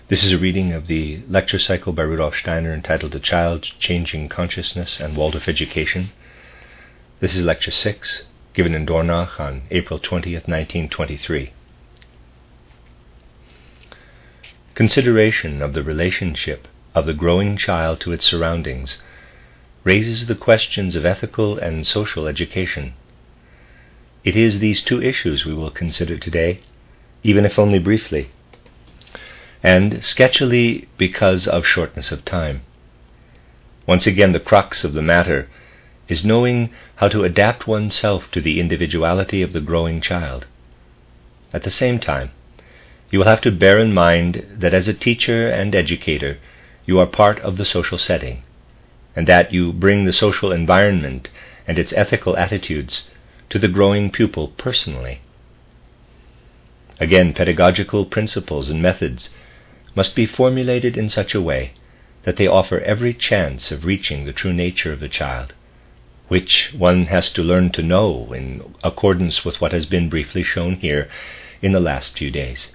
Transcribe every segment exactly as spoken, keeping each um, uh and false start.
This is a reading of the lecture cycle by Rudolf Steiner entitled The Child, Changing Consciousness and Waldorf Education. This is Lecture six, given in Dornach on April twentieth, nineteen twenty-three. Consideration of the relationship of the growing child to its surroundings raises the questions of ethical and social education. It is these two issues we will consider today, even if only briefly, and sketchily because of shortness of time. Once again, the crux of the matter is knowing how to adapt oneself to the individuality of the growing child. At the same time, you will have to bear in mind that as a teacher and educator, you are part of the social setting, and that you bring the social environment and its ethical attitudes to the growing pupil personally. Again, pedagogical principles and methods must be formulated in such a way that they offer every chance of reaching the true nature of the child, which one has to learn to know in accordance with what has been briefly shown here in the last few days.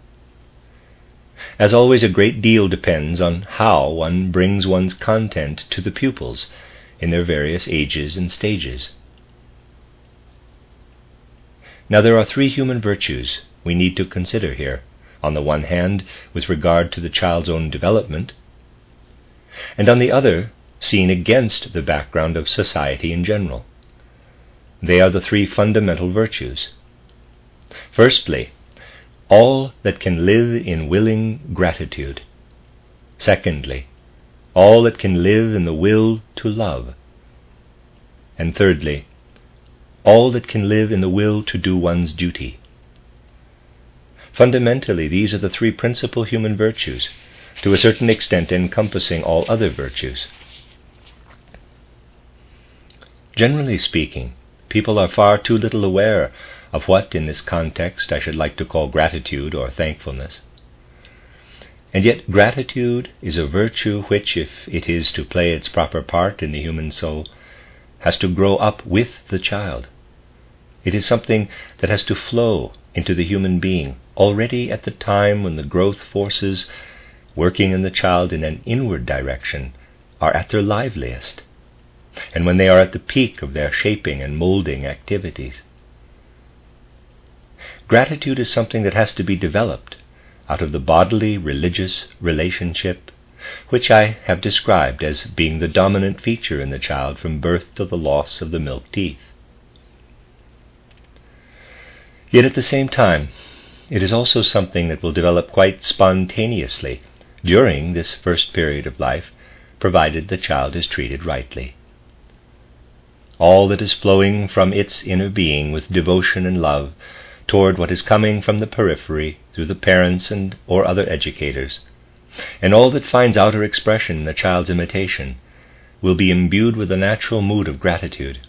As always, a great deal depends on how one brings one's content to the pupils in their various ages and stages. Now, there are three human virtues we need to consider here. On the one hand, with regard to the child's own development, and on the other, seen against the background of society in general. They are the three fundamental virtues. Firstly, all that can live in willing gratitude. Secondly, all that can live in the will to love. And thirdly, all that can live in the will to do one's duty. Fundamentally, these are the three principal human virtues, to a certain extent encompassing all other virtues. Generally speaking, people are far too little aware of what, in this context, I should like to call gratitude or thankfulness. And yet gratitude is a virtue which, if it is to play its proper part in the human soul, has to grow up with the child. It is something that has to flow into the human being already at the time when the growth forces working in the child in an inward direction are at their liveliest, and when they are at the peak of their shaping and molding activities. Gratitude is something that has to be developed out of the bodily religious relationship, which I have described as being the dominant feature in the child from birth to the loss of the milk teeth. Yet at the same time, it is also something that will develop quite spontaneously during this first period of life, provided the child is treated rightly. All that is flowing from its inner being with devotion and love toward what is coming from the periphery through the parents and or other educators, and all that finds outer expression in the child's imitation, will be imbued with a natural mood of gratitude.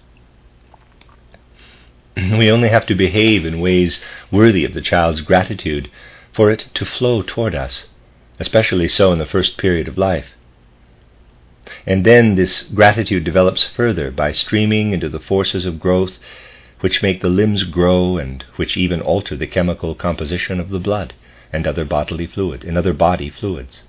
We only have to behave in ways worthy of the child's gratitude for it to flow toward us, especially so in the first period of life. And then this gratitude develops further by streaming into the forces of growth which make the limbs grow and which even alter the chemical composition of the blood and other bodily fluid and other body fluids.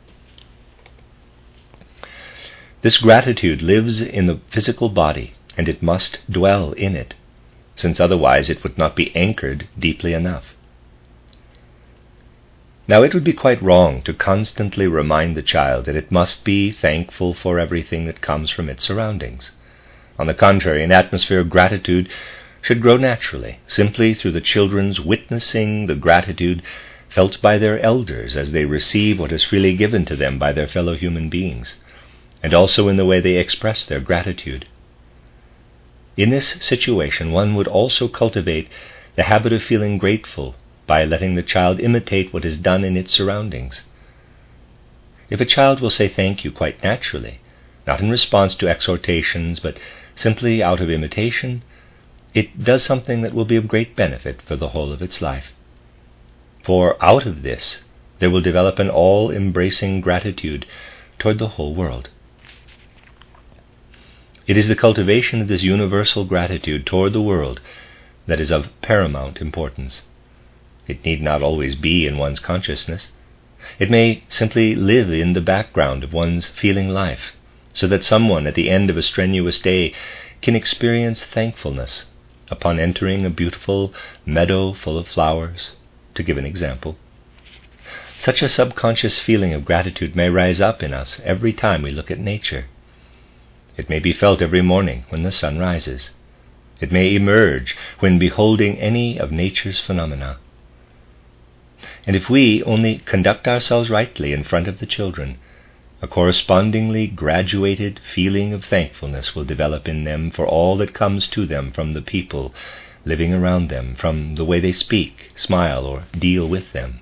This gratitude lives in the physical body, and it must dwell in it, since otherwise it would not be anchored deeply enough. Now, it would be quite wrong to constantly remind the child that it must be thankful for everything that comes from its surroundings. On the contrary, an atmosphere of gratitude should grow naturally, simply through the children's witnessing the gratitude felt by their elders as they receive what is freely given to them by their fellow human beings, and also in the way they express their gratitude. In this situation, one would also cultivate the habit of feeling grateful by letting the child imitate what is done in its surroundings. If a child will say thank you quite naturally, not in response to exhortations, but simply out of imitation, it does something that will be of great benefit for the whole of its life. For out of this, there will develop an all-embracing gratitude toward the whole world. It is the cultivation of this universal gratitude toward the world that is of paramount importance. It need not always be in one's consciousness, It may simply live in the background of one's feeling life, so that someone at the end of a strenuous day can experience thankfulness upon entering a beautiful meadow full of flowers, to give an example. Such a subconscious feeling of gratitude may rise up in us every time we look at nature. It may be felt every morning when the sun rises. It may emerge when beholding any of nature's phenomena. And if we only conduct ourselves rightly in front of the children, a correspondingly graduated feeling of thankfulness will develop in them for all that comes to them from the people living around them, from the way they speak, smile, or deal with them.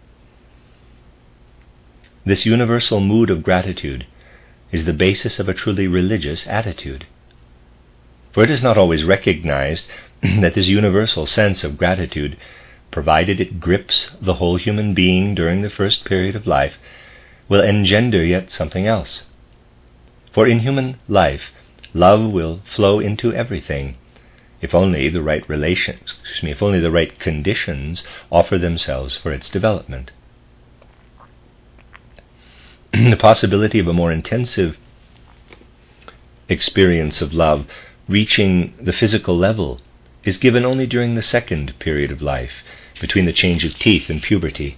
This universal mood of gratitude is the basis of a truly religious attitude. For it is not always recognized that this universal sense of gratitude, provided it grips the whole human being during the first period of life, will engender yet something else. For in human life, love will flow into everything, if only the right relations, excuse me, if only the right conditions offer themselves for its development. The possibility of a more intensive experience of love reaching the physical level is given only during the second period of life, between the change of teeth and puberty.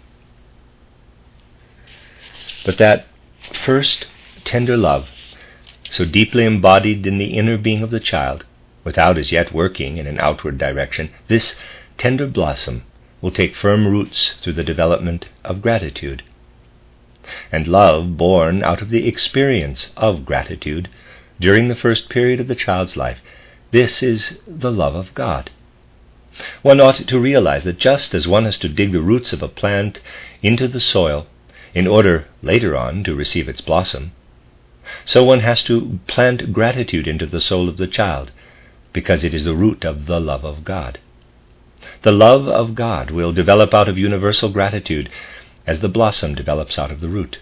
But that first tender love, so deeply embodied in the inner being of the child, without as yet working in an outward direction, this tender blossom will take firm roots through the development of gratitude. And love born out of the experience of gratitude during the first period of the child's life, this is the love of God. One ought to realize that just as one has to dig the roots of a plant into the soil in order later on to receive its blossom, so one has to plant gratitude into the soul of the child, because it is the root of the love of God. The love of God will develop out of universal gratitude as the blossom develops out of the root.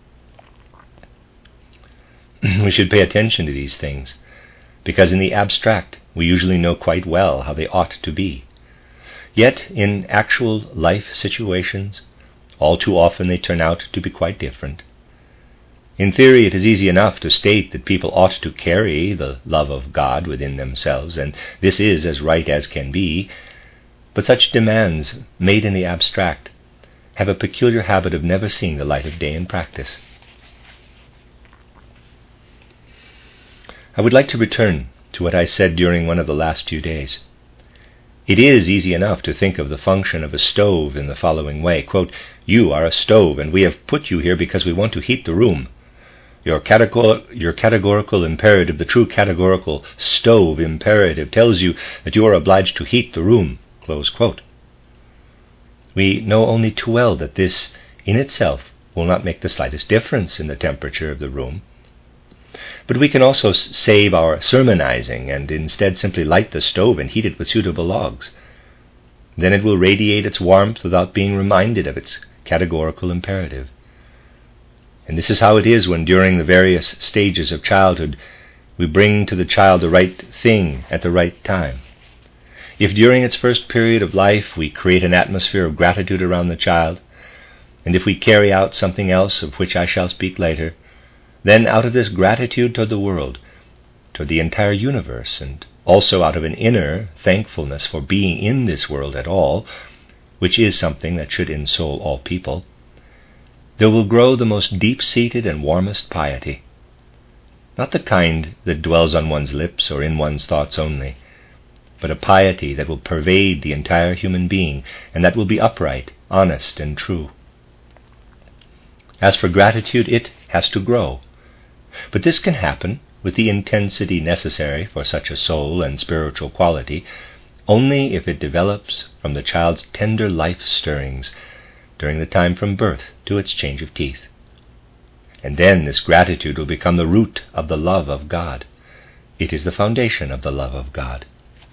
We should pay attention to these things, because in the abstract we usually know quite well how they ought to be. Yet in actual life situations, all too often they turn out to be quite different. In theory, it is easy enough to state that people ought to carry the love of God within themselves, and this is as right as can be, but such demands made in the abstract have a peculiar habit of never seeing the light of day in practice. I would like to return to what I said during one of the last few days. It is easy enough to think of the function of a stove in the following way. Quote, "You are a stove, and we have put you here because we want to heat the room. Your, categor- your categorical imperative, the true categorical stove imperative, tells you that you are obliged to heat the room." Close quote. We know only too well that this in itself will not make the slightest difference in the temperature of the room. But we can also save our sermonizing and instead simply light the stove and heat it with suitable logs. Then it will radiate its warmth without being reminded of its categorical imperative. And this is how it is when during the various stages of childhood we bring to the child the right thing at the right time. If during its first period of life we create an atmosphere of gratitude around the child, and if we carry out something else of which I shall speak later, then out of this gratitude toward the world, toward the entire universe, and also out of an inner thankfulness for being in this world at all, which is something that should ensole all people, there will grow the most deep-seated and warmest piety. Not the kind that dwells on one's lips or in one's thoughts only, but a piety that will pervade the entire human being, and that will be upright, honest, and true. As for gratitude, it has to grow. But this can happen with the intensity necessary for such a soul and spiritual quality only if it develops from the child's tender life stirrings during the time from birth to its change of teeth. And then this gratitude will become the root of the love of God. It is the foundation of the love of God.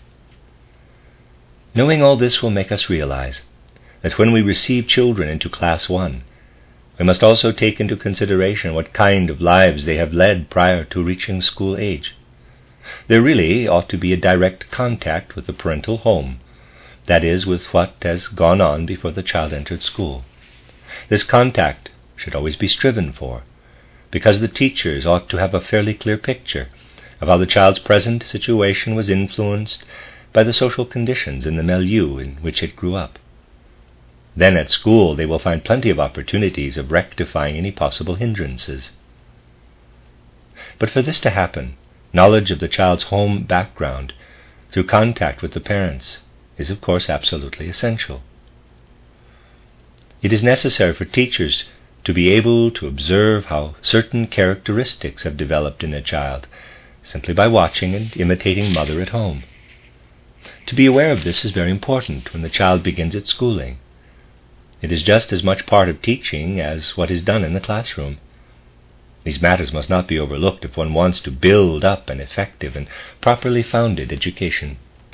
Knowing all this will make us realize that when we receive children into Class one, we must also take into consideration what kind of lives they have led prior to reaching school age. There really ought to be a direct contact with the parental home, that is, with what has gone on before the child entered school. This contact should always be striven for, because the teachers ought to have a fairly clear picture of how the child's present situation was influenced by the social conditions in the milieu in which it grew up. Then at school they will find plenty of opportunities of rectifying any possible hindrances. But for this to happen, knowledge of the child's home background through contact with the parents is of course absolutely essential. It is necessary for teachers to be able to observe how certain characteristics have developed in a child simply by watching and imitating mother at home. To be aware of this is very important when the child begins its schooling. It is just as much part of teaching as what is done in the classroom. These matters must not be overlooked if one wants to build up an effective and properly founded education.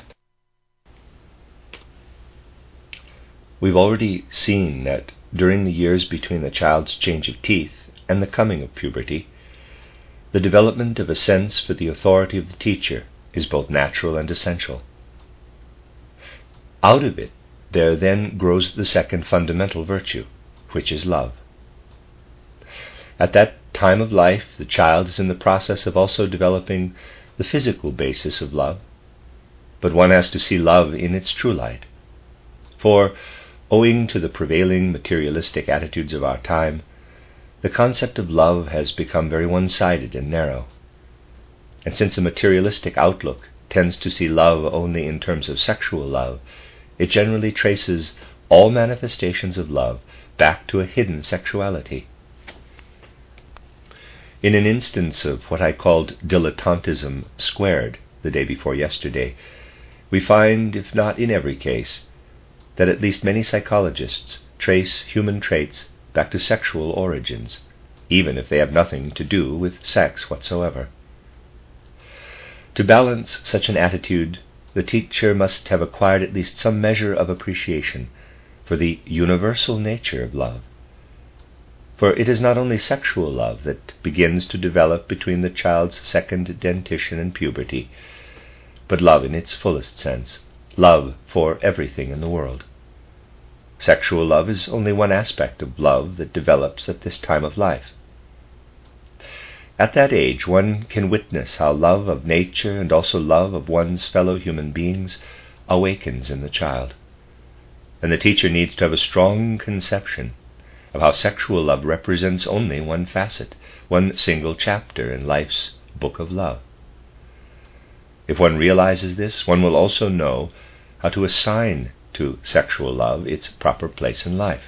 We've already seen that during the years between the child's change of teeth and the coming of puberty, the development of a sense for the authority of the teacher is both natural and essential. Out of it, there then grows the second fundamental virtue, which is love. At that time of life, the child is in the process of also developing the physical basis of love, but one has to see love in its true light. For, owing to the prevailing materialistic attitudes of our time, the concept of love has become very one-sided and narrow. And since a materialistic outlook tends to see love only in terms of sexual love, it generally traces all manifestations of love back to a hidden sexuality. In an instance of what I called dilettantism squared the day before yesterday, we find, if not in every case, that at least many psychologists trace human traits back to sexual origins, even if they have nothing to do with sex whatsoever. To balance such an attitude, the teacher must have acquired at least some measure of appreciation for the universal nature of love. For it is not only sexual love that begins to develop between the child's second dentition and puberty, but love in its fullest sense, love for everything in the world. Sexual love is only one aspect of love that develops at this time of life. At that age, one can witness how love of nature and also love of one's fellow human beings awakens in the child. And the teacher needs to have a strong conception of how sexual love represents only one facet, one single chapter in life's book of love. If one realizes this, one will also know how to assign to sexual love its proper place in life.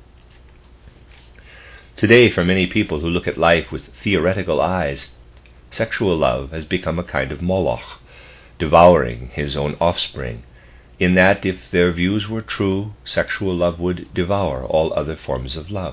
Today, for many people who look at life with theoretical eyes, sexual love has become a kind of Moloch, devouring his own offspring, in that if their views were true, sexual love would devour all other forms of love.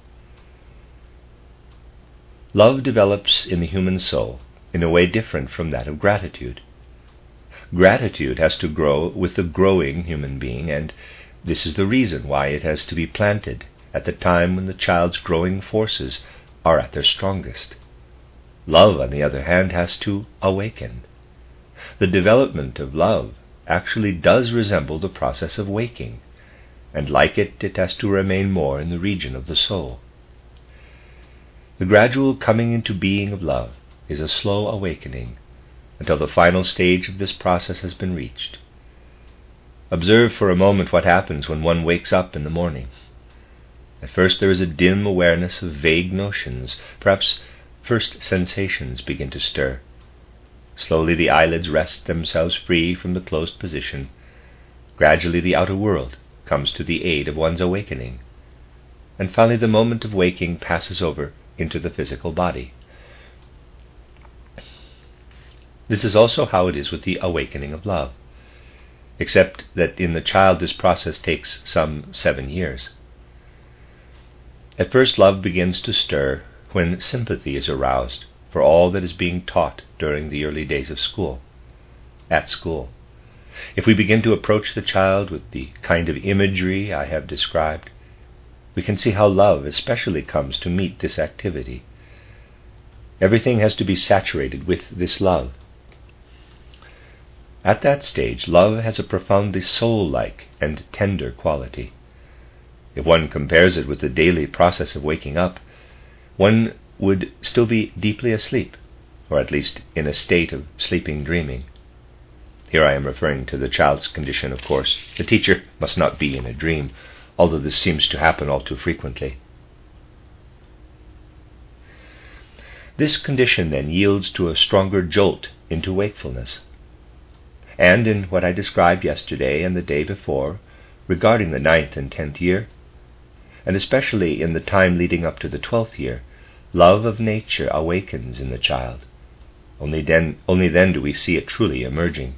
Love develops in the human soul in a way different from that of gratitude. Gratitude has to grow with the growing human being, and this is the reason why it has to be planted at the time when the child's growing forces are at their strongest. Love, on the other hand, has to awaken. The development of love actually does resemble the process of waking, and like it, it has to remain more in the region of the soul. The gradual coming into being of love is a slow awakening until the final stage of this process has been reached. Observe for a moment what happens when one wakes up in the morning. At first there is a dim awareness of vague notions. Perhaps first sensations begin to stir. Slowly the eyelids rest themselves free from the closed position. Gradually the outer world comes to the aid of one's awakening. And finally the moment of waking passes over into the physical body. This is also how it is with the awakening of love, except that in the child this process takes some seven years. At first love begins to stir when sympathy is aroused for all that is being taught during the early days of school, at school. If we begin to approach the child with the kind of imagery I have described, we can see how love especially comes to meet this activity. Everything has to be saturated with this love. At that stage, love has a profoundly soul-like and tender quality. If one compares it with the daily process of waking up, one would still be deeply asleep, or at least in a state of sleeping dreaming. Here I am referring to the child's condition, of course. The teacher must not be in a dream, although this seems to happen all too frequently. This condition then yields to a stronger jolt into wakefulness. And in what I described yesterday and the day before, regarding the ninth and tenth year, and especially in the time leading up to the twelfth year, love of nature awakens in the child. Only then, only then do we see it truly emerging.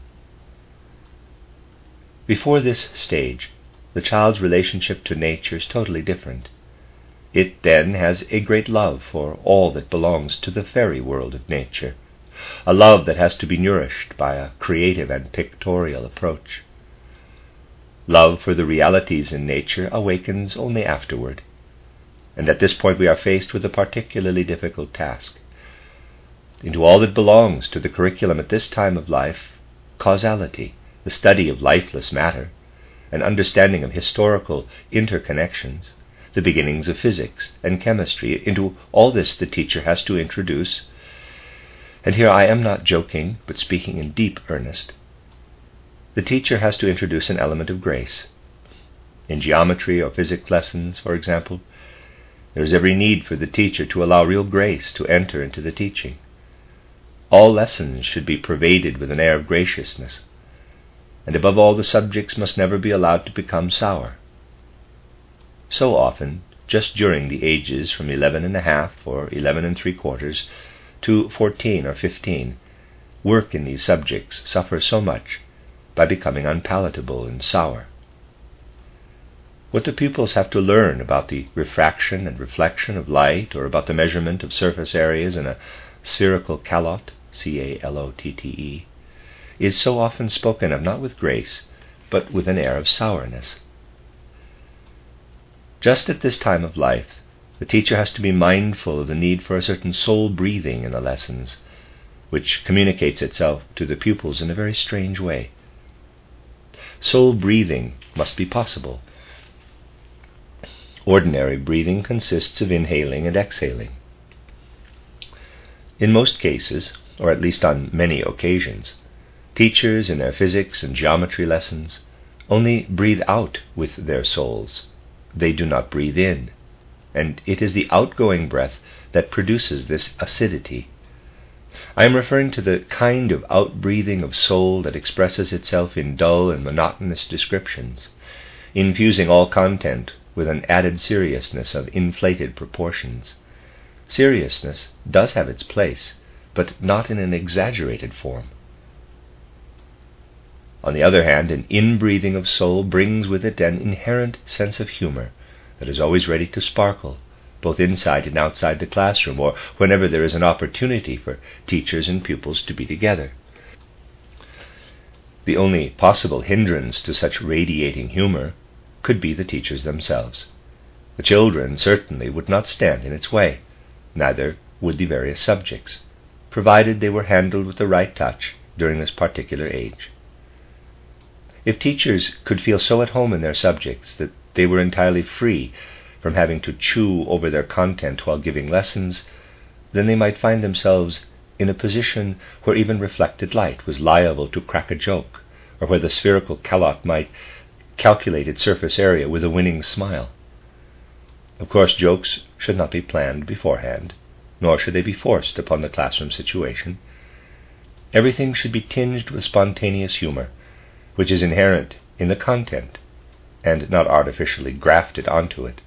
Before this stage, the child's relationship to nature is totally different. It then has a great love for all that belongs to the fairy world of nature, a love that has to be nourished by a creative and pictorial approach. Love for the realities in nature awakens only afterward, and at this point we are faced with a particularly difficult task. Into all that belongs to the curriculum at this time of life, causality, the study of lifeless matter, an understanding of historical interconnections, the beginnings of physics and chemistry, into all this the teacher has to introduce, and here I am not joking, but speaking in deep earnest, the teacher has to introduce an element of grace. In geometry or physics lessons, for example, there is every need for the teacher to allow real grace to enter into the teaching. All lessons should be pervaded with an air of graciousness, and above all the subjects must never be allowed to become sour. So often, just during the ages from eleven and a half or eleven and three quarters to fourteen or fifteen, work in these subjects suffers so much by becoming unpalatable and sour. What the pupils have to learn about the refraction and reflection of light, or about the measurement of surface areas in a spherical calotte, C A L O T T E, is so often spoken of not with grace, but with an air of sourness. Just at this time of life, the teacher has to be mindful of the need for a certain soul breathing in the lessons, which communicates itself to the pupils in a very strange way. Soul breathing must be possible. Ordinary breathing consists of inhaling and exhaling. In most cases, or at least on many occasions, teachers in their physics and geometry lessons only breathe out with their souls. They do not breathe in, and it is the outgoing breath that produces this acidity. I am referring to the kind of outbreathing of soul that expresses itself in dull and monotonous descriptions, infusing all content with an added seriousness of inflated proportions. Seriousness does have its place, but not in an exaggerated form. On the other hand, an inbreathing of soul brings with it an inherent sense of humor that is always ready to sparkle, both inside and outside the classroom, or whenever there is an opportunity for teachers and pupils to be together. The only possible hindrance to such radiating humor could be the teachers themselves. The children certainly would not stand in its way, neither would the various subjects, provided they were handled with the right touch during this particular age. If teachers could feel so at home in their subjects that they were entirely free from having to chew over their content while giving lessons, then they might find themselves in a position where even reflected light was liable to crack a joke, or where the spherical calotte might calculate its surface area with a winning smile. Of course, jokes should not be planned beforehand, nor should they be forced upon the classroom situation. Everything should be tinged with spontaneous humor, which is inherent in the content, and not artificially grafted onto it.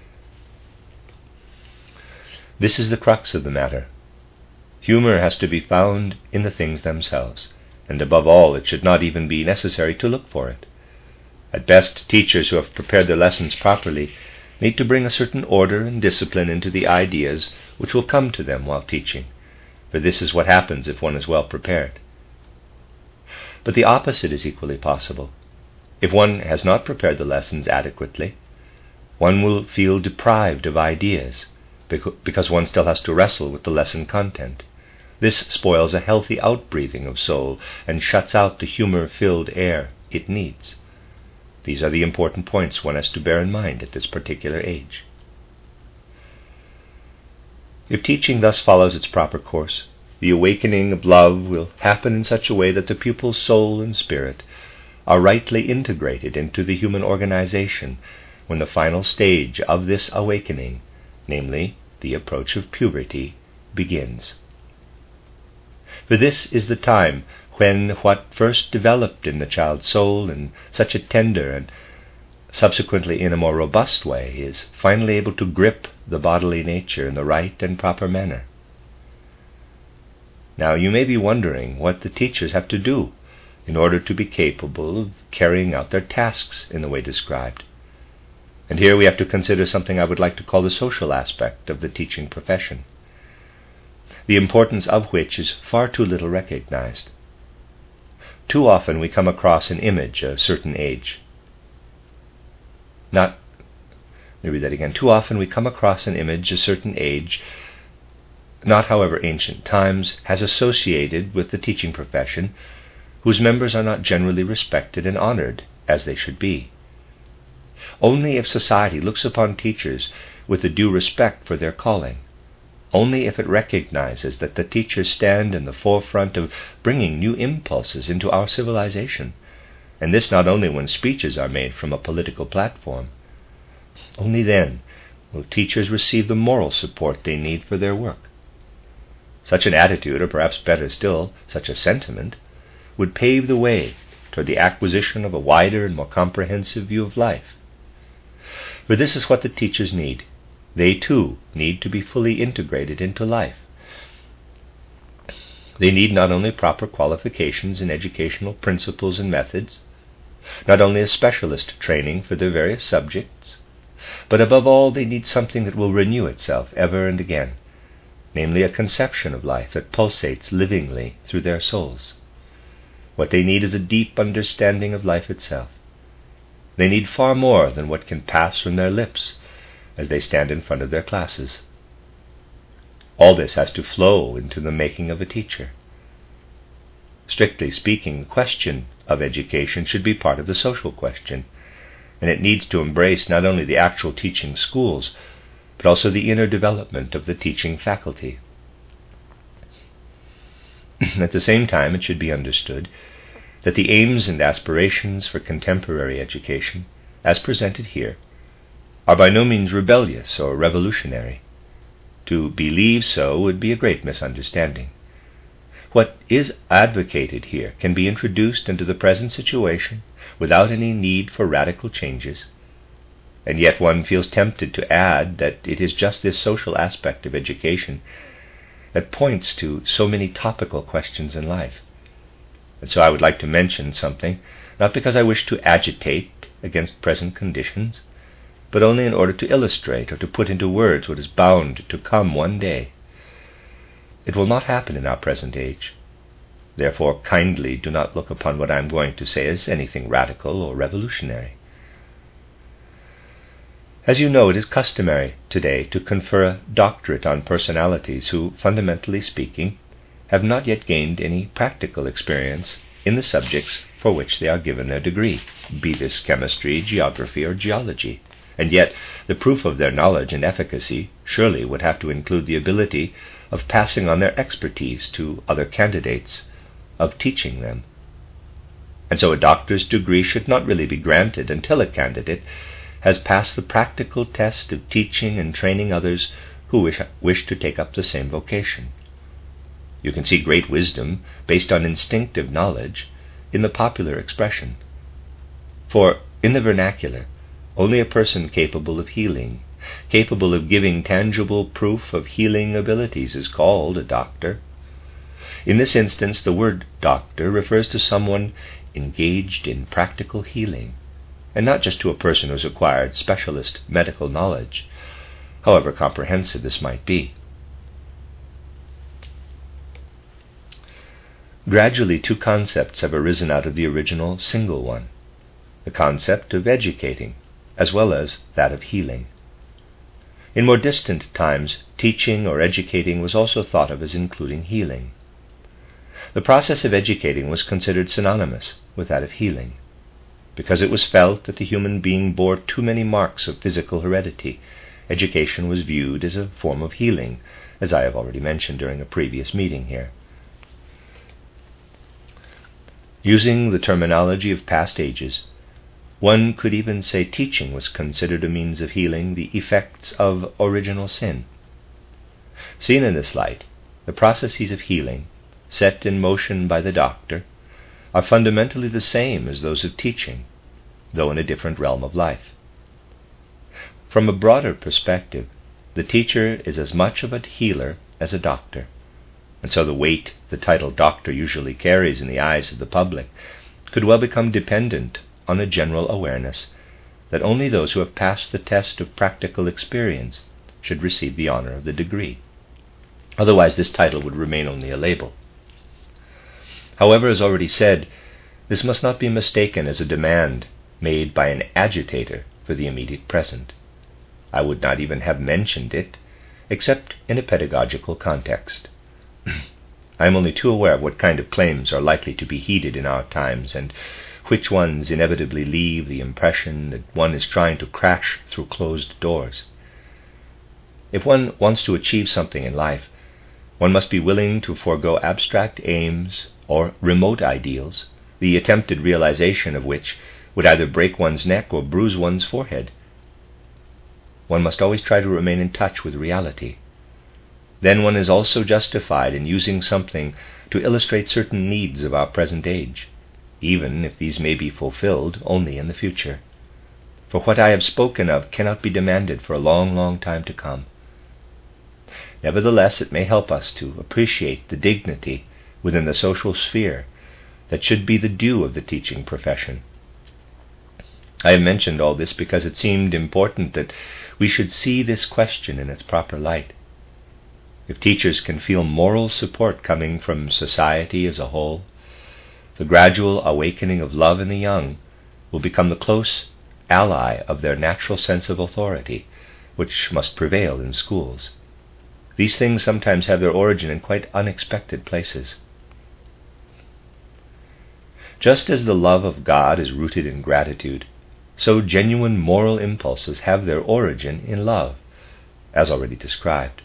This is the crux of the matter. Humor has to be found in the things themselves, and above all it should not even be necessary to look for it. At best, teachers who have prepared their lessons properly need to bring a certain order and discipline into the ideas which will come to them while teaching, for this is what happens if one is well prepared. But the opposite is equally possible. If one has not prepared the lessons adequately, one will feel deprived of ideas, because one still has to wrestle with the lesson content. This spoils a healthy outbreathing of soul and shuts out the humor-filled air it needs. These are the important points one has to bear in mind at this particular age. If teaching thus follows its proper course, the awakening of love will happen in such a way that the pupil's soul and spirit are rightly integrated into the human organization when the final stage of this awakening, namely the approach of puberty, begins. For this is the time when what first developed in the child's soul in such a tender and subsequently in a more robust way is finally able to grip the bodily nature in the right and proper manner. Now you may be wondering what the teachers have to do in order to be capable of carrying out their tasks in the way described. And here we have to consider something I would like to call the social aspect of the teaching profession, the importance of which is far too little recognized. Too often we come across an image of a certain age. Not, let me read that again. Too often we come across an image a certain age, not however ancient times, has associated with the teaching profession, whose members are not generally respected and honored as they should be. Only if society looks upon teachers with the due respect for their calling, only if it recognizes that the teachers stand in the forefront of bringing new impulses into our civilization, and this not only when speeches are made from a political platform, only then will teachers receive the moral support they need for their work. Such an attitude, or perhaps better still, such a sentiment, would pave the way toward the acquisition of a wider and more comprehensive view of life. For this is what the teachers need. They too need to be fully integrated into life. They need not only proper qualifications in educational principles and methods, not only a specialist training for their various subjects, but above all they need something that will renew itself ever and again, namely a conception of life that pulsates livingly through their souls. What they need is a deep understanding of life itself. They need far more than what can pass from their lips as they stand in front of their classes. All this has to flow into the making of a teacher. Strictly speaking, the question of education should be part of the social question, and it needs to embrace not only the actual teaching schools, but also the inner development of the teaching faculty. At the same time, it should be understood that the aims and aspirations for contemporary education, as presented here, are by no means rebellious or revolutionary. To believe so would be a great misunderstanding. What is advocated here can be introduced into the present situation without any need for radical changes, and yet one feels tempted to add that it is just this social aspect of education that points to so many topical questions in life. And so I would like to mention something, not because I wish to agitate against present conditions, but only in order to illustrate or to put into words what is bound to come one day. It will not happen in our present age. Therefore, kindly do not look upon what I am going to say as anything radical or revolutionary. As you know, it is customary today to confer a doctorate on personalities who, fundamentally speaking, have not yet gained any practical experience in the subjects for which they are given their degree, be this chemistry, geography, or geology. And yet the proof of their knowledge and efficacy surely would have to include the ability of passing on their expertise to other candidates, of teaching them. And so a doctor's degree should not really be granted until a candidate has passed the practical test of teaching and training others who wish, wish to take up the same vocation. You can see great wisdom, based on instinctive knowledge, in the popular expression. For in the vernacular, only a person capable of healing, capable of giving tangible proof of healing abilities, is called a doctor. In this instance, the word doctor refers to someone engaged in practical healing, and not just to a person who has acquired specialist medical knowledge, however comprehensive this might be. Gradually, two concepts have arisen out of the original single one, the concept of educating, as well as that of healing. In more distant times, teaching or educating was also thought of as including healing. The process of educating was considered synonymous with that of healing. Because it was felt that the human being bore too many marks of physical heredity, education was viewed as a form of healing, as I have already mentioned during a previous meeting here. Using the terminology of past ages, one could even say teaching was considered a means of healing the effects of original sin. Seen in this light, the processes of healing, set in motion by the doctor, are fundamentally the same as those of teaching, though in a different realm of life. From a broader perspective, the teacher is as much of a healer as a doctor, and so the weight the title doctor usually carries in the eyes of the public could well become dependent on a general awareness that only those who have passed the test of practical experience should receive the honor of the degree. Otherwise, this title would remain only a label. However, as already said, this must not be mistaken as a demand made by an agitator for the immediate present. I would not even have mentioned it, except in a pedagogical context. I am only too aware of what kind of claims are likely to be heeded in our times, and which ones inevitably leave the impression that one is trying to crash through closed doors. If one wants to achieve something in life, one must be willing to forego abstract aims or remote ideals, the attempted realization of which would either break one's neck or bruise one's forehead. One must always try to remain in touch with reality. Then one is also justified in using something to illustrate certain needs of our present age, even if these may be fulfilled only in the future. For what I have spoken of cannot be demanded for a long, long time to come. Nevertheless, it may help us to appreciate the dignity within the social sphere that should be the due of the teaching profession. I have mentioned all this because it seemed important that we should see this question in its proper light. If teachers can feel moral support coming from society as a whole, the gradual awakening of love in the young will become the close ally of their natural sense of authority, which must prevail in schools. These things sometimes have their origin in quite unexpected places. Just as the love of God is rooted in gratitude, so genuine moral impulses have their origin in love, as already described.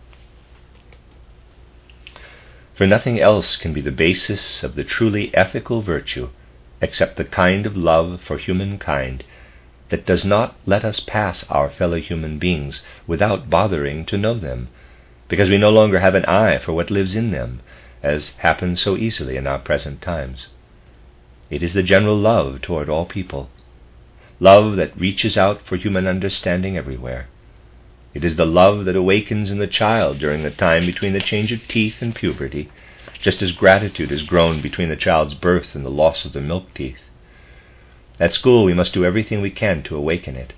For nothing else can be the basis of the truly ethical virtue except the kind of love for humankind that does not let us pass our fellow human beings without bothering to know them, because we no longer have an eye for what lives in them, as happens so easily in our present times. It is the general love toward all people, love that reaches out for human understanding everywhere. It is the love that awakens in the child during the time between the change of teeth and puberty, just as gratitude has grown between the child's birth and the loss of the milk teeth. At school, we must do everything we can to awaken it.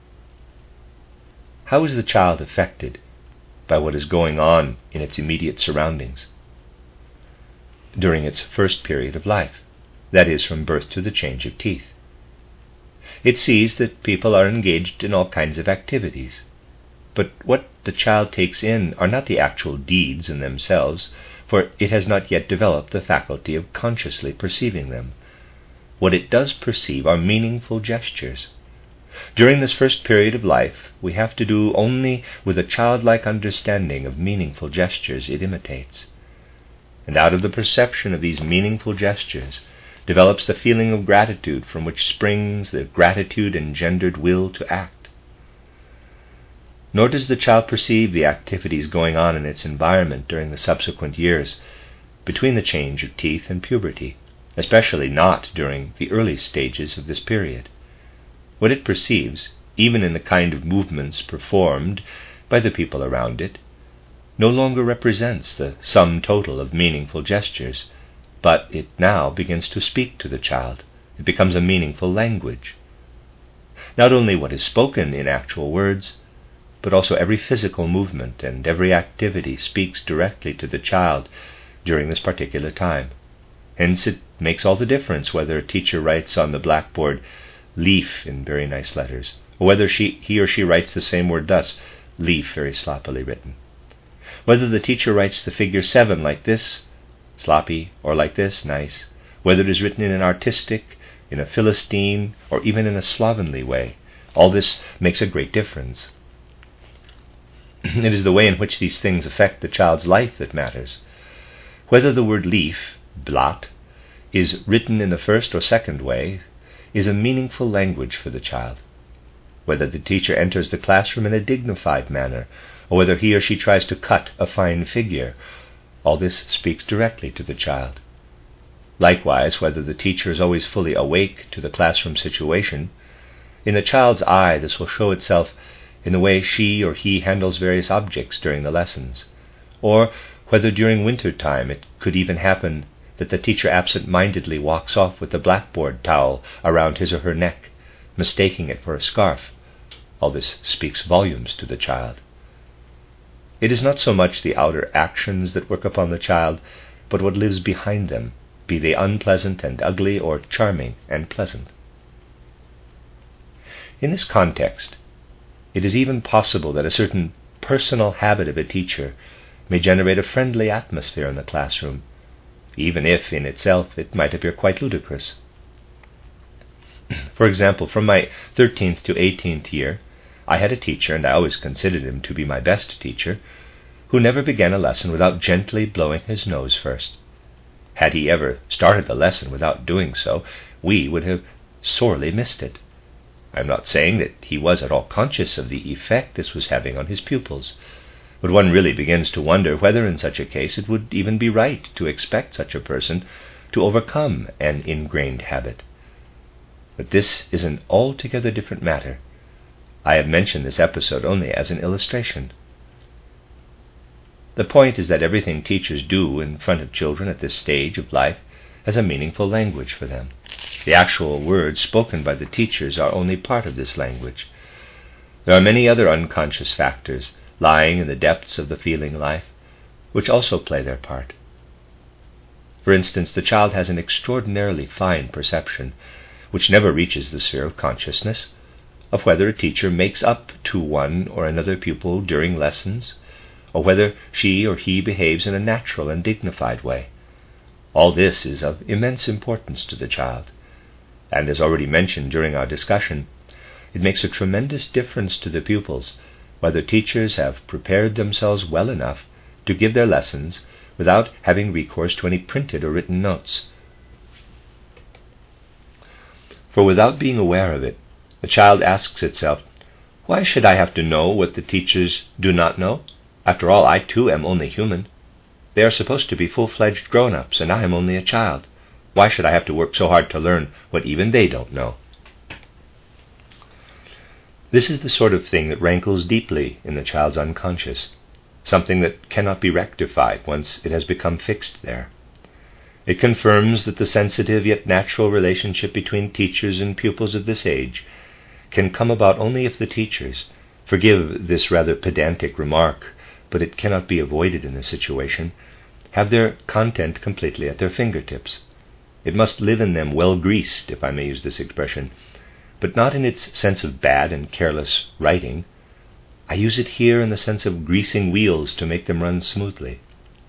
How is the child affected by what is going on in its immediate surroundings during its first period of life, that is, from birth to the change of teeth? It sees that people are engaged in all kinds of activities, but what the child takes in are not the actual deeds in themselves, for it has not yet developed the faculty of consciously perceiving them. What it does perceive are meaningful gestures. During this first period of life, we have to do only with a childlike understanding of meaningful gestures it imitates. And out of the perception of these meaningful gestures develops the feeling of gratitude from which springs the gratitude-engendered will to act. Nor does the child perceive the activities going on in its environment during the subsequent years between the change of teeth and puberty, especially not during the early stages of this period. What it perceives, even in the kind of movements performed by the people around it, no longer represents the sum total of meaningful gestures, but it now begins to speak to the child. It becomes a meaningful language. Not only what is spoken in actual words, but also every physical movement and every activity speaks directly to the child during this particular time. Hence it makes all the difference whether a teacher writes on the blackboard leaf in very nice letters, or whether she, he or she writes the same word thus, leaf, very sloppily written. Whether the teacher writes the figure seven like this, sloppy, or like this, nice, whether it is written in an artistic, in a Philistine, or even in a slovenly way. All this makes a great difference. It is the way in which these things affect the child's life that matters. Whether the word leaf, blatt, is written in the first or second way is a meaningful language for the child. Whether the teacher enters the classroom in a dignified manner, or whether he or she tries to cut a fine figure, all this speaks directly to the child. Likewise, whether the teacher is always fully awake to the classroom situation, in the child's eye this will show itself in the way she or he handles various objects during the lessons, or whether during winter time it could even happen that the teacher absent-mindedly walks off with the blackboard towel around his or her neck, mistaking it for a scarf. All this speaks volumes to the child. It is not so much the outer actions that work upon the child, but what lives behind them, be they unpleasant and ugly or charming and pleasant. In this context, it is even possible that a certain personal habit of a teacher may generate a friendly atmosphere in the classroom, even if in itself it might appear quite ludicrous. For example, from my thirteenth to eighteenth year, I had a teacher, and I always considered him to be my best teacher, who never began a lesson without gently blowing his nose first. Had he ever started the lesson without doing so, we would have sorely missed it. I am not saying that he was at all conscious of the effect this was having on his pupils, but one really begins to wonder whether in such a case it would even be right to expect such a person to overcome an ingrained habit. But this is an altogether different matter. I have mentioned this episode only as an illustration. The point is that everything teachers do in front of children at this stage of life has a meaningful language for them. The actual words spoken by the teachers are only part of this language. There are many other unconscious factors lying in the depths of the feeling life, which also play their part. For instance, the child has an extraordinarily fine perception, which never reaches the sphere of consciousness, of whether a teacher makes up to one or another pupil during lessons, or whether she or he behaves in a natural and dignified way. All this is of immense importance to the child, and as already mentioned during our discussion, it makes a tremendous difference to the pupils whether teachers have prepared themselves well enough to give their lessons without having recourse to any printed or written notes. For without being aware of it, the child asks itself, "Why should I have to know what the teachers do not know? After all, I too am only human. They are supposed to be full-fledged grown-ups, and I am only a child. Why should I have to work so hard to learn what even they don't know?" This is the sort of thing that rankles deeply in the child's unconscious, something that cannot be rectified once it has become fixed there. It confirms that the sensitive yet natural relationship between teachers and pupils of this age can come about only if the teachers, forgive this rather pedantic remark, but it cannot be avoided in this situation, have their content completely at their fingertips. It must live in them well greased, if I may use this expression, but not in its sense of bad and careless writing. I use it here in the sense of greasing wheels to make them run smoothly.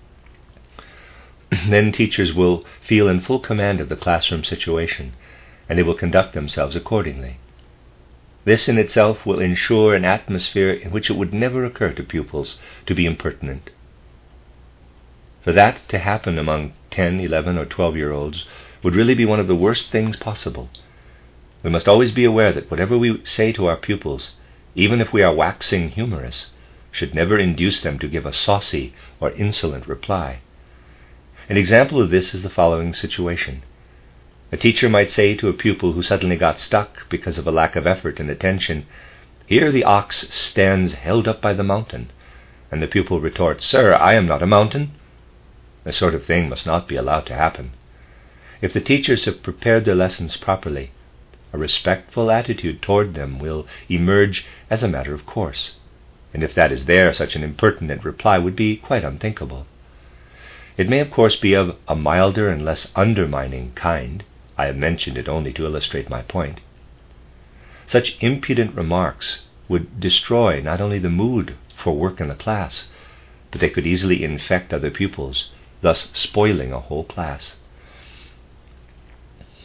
Then teachers will feel in full command of the classroom situation, and they will conduct themselves accordingly. This in itself will ensure an atmosphere in which it would never occur to pupils to be impertinent. For that to happen among ten, eleven, or twelve-year-olds would really be one of the worst things possible. We must always be aware that whatever we say to our pupils, even if we are waxing humorous, should never induce them to give a saucy or insolent reply. An example of this is the following situation. A teacher might say to a pupil who suddenly got stuck because of a lack of effort and attention, "Here the ox stands held up by the mountain," and the pupil retorts, "Sir, I am not a mountain." This sort of thing must not be allowed to happen. If the teachers have prepared their lessons properly, a respectful attitude toward them will emerge as a matter of course, and if that is there, such an impertinent reply would be quite unthinkable. It may of course be of a milder and less undermining kind. I have mentioned it only to illustrate my point. Such impudent remarks would destroy not only the mood for work in the class, but they could easily infect other pupils, thus spoiling a whole class.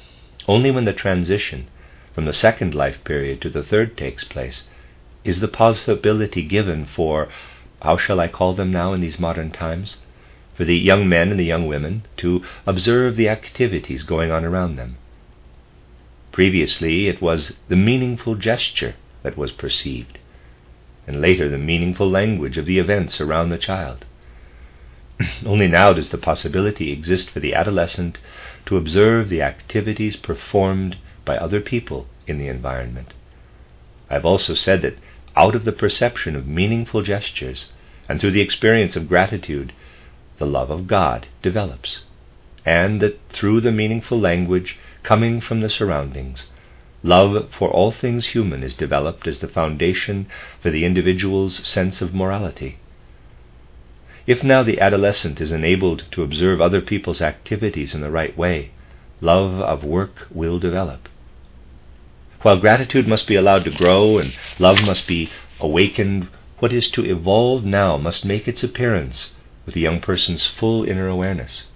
Only when the transition from the second life period to the third takes place is the possibility given for, how shall I call them now in these modern times, for the young men and the young women to observe the activities going on around them. Previously, it was the meaningful gesture that was perceived, and later the meaningful language of the events around the child. Only now does the possibility exist for the adolescent to observe the activities performed by other people in the environment. I have also said that out of the perception of meaningful gestures and through the experience of gratitude, the love of God develops, and that through the meaningful language coming from the surroundings, love for all things human is developed as the foundation for the individual's sense of morality. If now the adolescent is enabled to observe other people's activities in the right way, love of work will develop. While gratitude must be allowed to grow and love must be awakened, what is to evolve now must make its appearance with the young person's full inner awareness.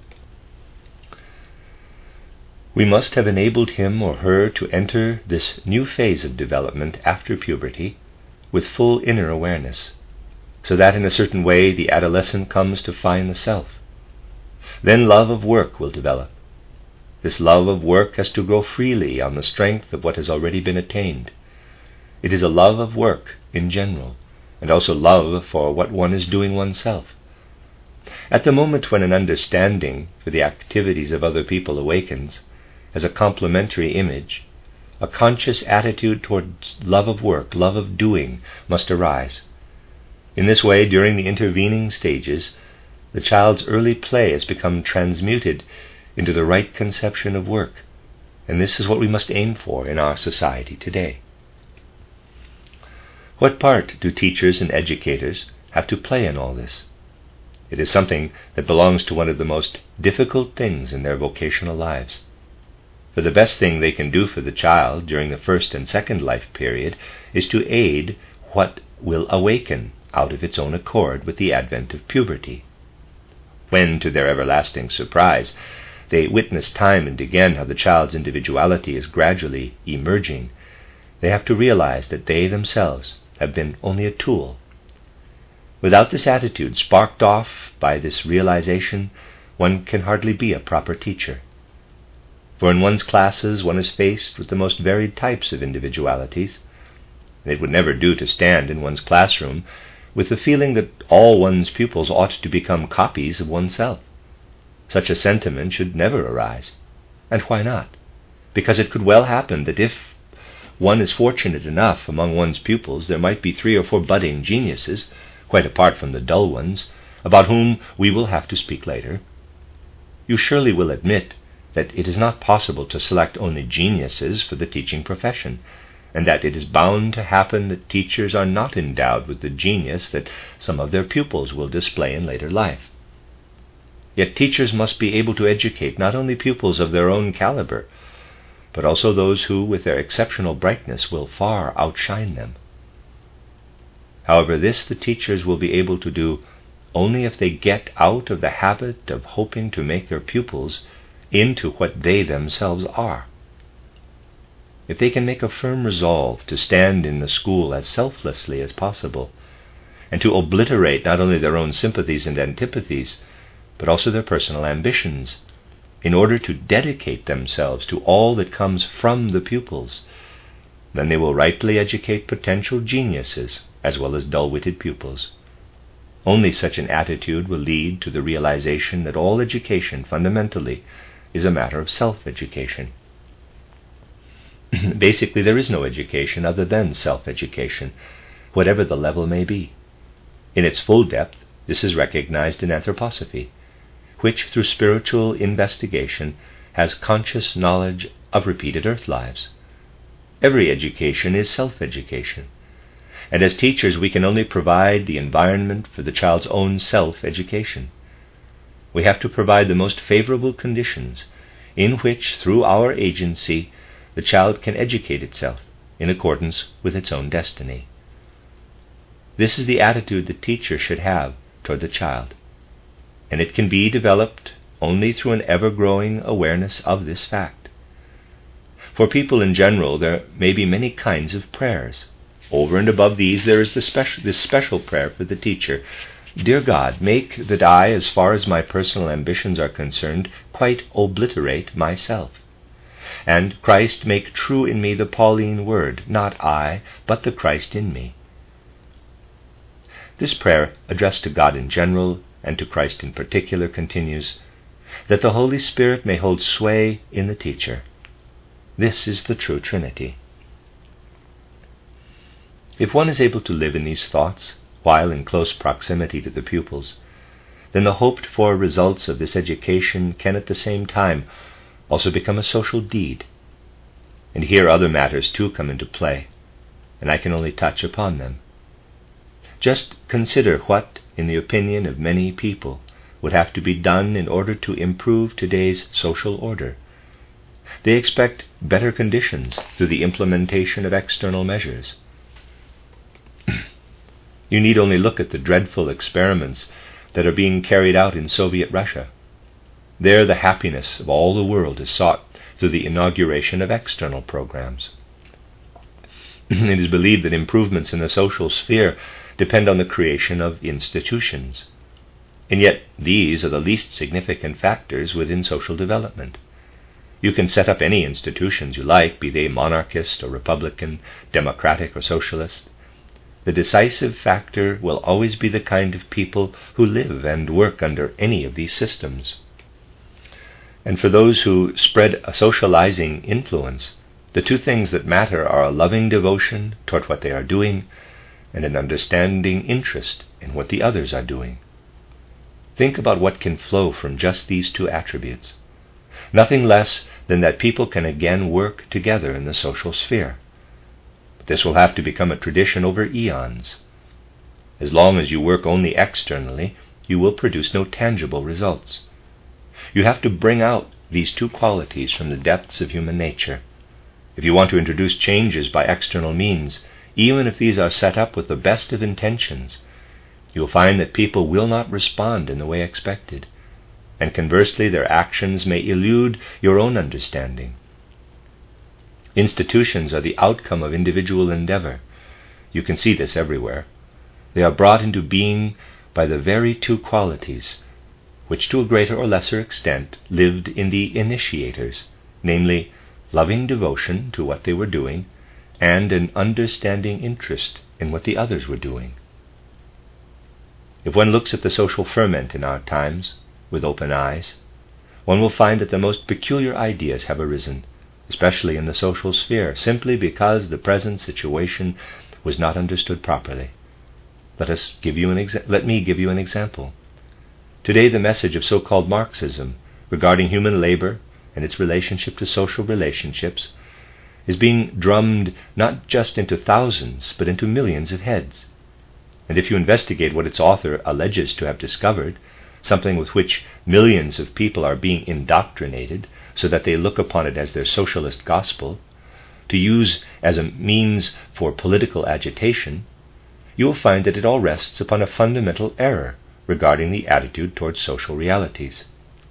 We must have enabled him or her to enter this new phase of development after puberty with full inner awareness, so that in a certain way the adolescent comes to find the self. Then love of work will develop. This love of work has to grow freely on the strength of what has already been attained. It is a love of work in general, and also love for what one is doing oneself. At the moment when an understanding for the activities of other people awakens, as a complementary image, a conscious attitude towards love of work, love of doing, must arise. In this way, during the intervening stages, the child's early play has become transmuted into the right conception of work, and this is what we must aim for in our society today. What part do teachers and educators have to play in all this? It is something that belongs to one of the most difficult things in their vocational lives. For the best thing they can do for the child during the first and second life period is to aid what will awaken out of its own accord with the advent of puberty. When, to their everlasting surprise, they witness time and again how the child's individuality is gradually emerging, they have to realize that they themselves have been only a tool. Without this attitude sparked off by this realization, one can hardly be a proper teacher. For in one's classes one is faced with the most varied types of individualities. It would never do to stand in one's classroom with the feeling that all one's pupils ought to become copies of oneself. Such a sentiment should never arise. And why not? Because it could well happen that if one is fortunate enough among one's pupils, there might be three or four budding geniuses, quite apart from the dull ones, about whom we will have to speak later. You surely will admit that it is not possible to select only geniuses for the teaching profession, and that it is bound to happen that teachers are not endowed with the genius that some of their pupils will display in later life. Yet teachers must be able to educate not only pupils of their own caliber, but also those who, with their exceptional brightness, will far outshine them. However, this the teachers will be able to do only if they get out of the habit of hoping to make their pupils into what they themselves are. If they can make a firm resolve to stand in the school as selflessly as possible, and to obliterate not only their own sympathies and antipathies, but also their personal ambitions, in order to dedicate themselves to all that comes from the pupils, then they will rightly educate potential geniuses as well as dull-witted pupils. Only such an attitude will lead to the realization that all education fundamentally is a matter of self-education. Basically, there is no education other than self-education, whatever the level may be. In its full depth, this is recognized in anthroposophy, which, through spiritual investigation, has conscious knowledge of repeated earth lives. Every education is self-education, and as teachers we can only provide the environment for the child's own self-education. We have to provide the most favorable conditions in which, through our agency, the child can educate itself in accordance with its own destiny. This is the attitude the teacher should have toward the child, and it can be developed only through an ever-growing awareness of this fact. For people in general, there may be many kinds of prayers. Over and above these, there is the special, this special prayer for the teacher. Dear God, make that I, as far as my personal ambitions are concerned, quite obliterate myself. And Christ, make true in me the Pauline word, not I, but the Christ in me. This prayer, addressed to God in general and to Christ in particular, continues, that the Holy Spirit may hold sway in the teacher. This is the true Trinity. If one is able to live in these thoughts while in close proximity to the pupils, then the hoped-for results of this education can at the same time also become a social deed. And here other matters too come into play, and I can only touch upon them. Just consider what, in the opinion of many people, would have to be done in order to improve today's social order. They expect better conditions through the implementation of external measures. You need only look at the dreadful experiments that are being carried out in Soviet Russia. There the happiness of all the world is sought through the inauguration of external programs. It is believed that improvements in the social sphere depend on the creation of institutions, and yet these are the least significant factors within social development. You can set up any institutions you like, be they monarchist or republican, democratic or socialist. The decisive factor will always be the kind of people who live and work under any of these systems. And for those who spread a socializing influence, the two things that matter are a loving devotion toward what they are doing and an understanding interest in what the others are doing. Think about what can flow from just these two attributes. Nothing less than that people can again work together in the social sphere. But this will have to become a tradition over eons. As long as you work only externally, you will produce no tangible results. You have to bring out these two qualities from the depths of human nature. If you want to introduce changes by external means, even if these are set up with the best of intentions, you will find that people will not respond in the way expected, and conversely their actions may elude your own understanding. Institutions are the outcome of individual endeavor. You can see this everywhere. They are brought into being by the very two qualities which to a greater or lesser extent lived in the initiators, namely loving devotion to what they were doing and an understanding interest in what the others were doing. If one looks at the social ferment in our times with open eyes, one will find that the most peculiar ideas have arisen, especially in the social sphere, simply because the present situation was not understood properly. Let us give you an exa- let me give you an example. Today the message of so-called Marxism regarding human labor and its relationship to social relationships is being drummed not just into thousands, but into millions of heads. And if you investigate what its author alleges to have discovered, something with which millions of people are being indoctrinated so that they look upon it as their socialist gospel, to use as a means for political agitation, you will find that it all rests upon a fundamental error regarding the attitude towards social realities.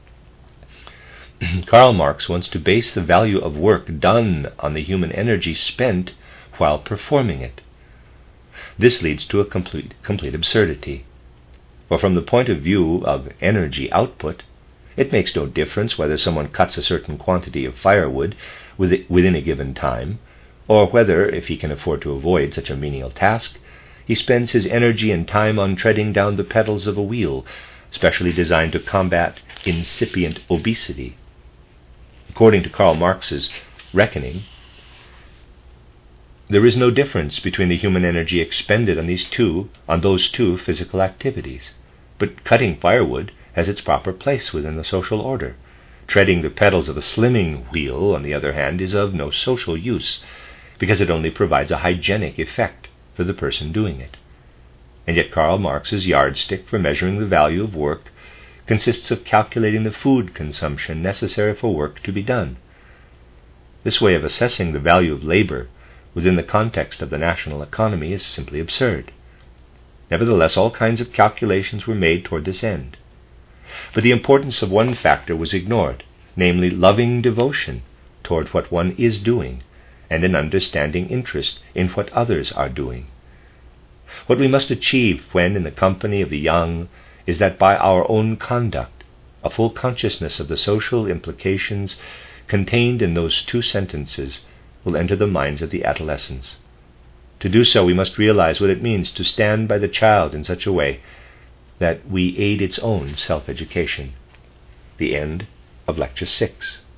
Karl Marx wants to base the value of work done on the human energy spent while performing it. This leads to a complete, complete absurdity. For from the point of view of energy output, it makes no difference whether someone cuts a certain quantity of firewood within a given time, or whether, if he can afford to avoid such a menial task, he spends his energy and time on treading down the pedals of a wheel, specially designed to combat incipient obesity. According to Karl Marx's reckoning, there is no difference between the human energy expended on these two, on those two physical activities. But cutting firewood has its proper place within the social order. Treading the pedals of a slimming wheel, on the other hand, is of no social use, because it only provides a hygienic effect for the person doing it. And yet Karl Marx's yardstick for measuring the value of work consists of calculating the food consumption necessary for work to be done. This way of assessing the value of labor within the context of the national economy is simply absurd. Nevertheless, all kinds of calculations were made toward this end. But the importance of one factor was ignored, namely loving devotion toward what one is doing, and an understanding interest in what others are doing. What we must achieve when in the company of the young is that by our own conduct, a full consciousness of the social implications contained in those two sentences will enter the minds of the adolescents. To do so, we must realize what it means to stand by the child in such a way that we aid its own self-education. The end of Lecture six.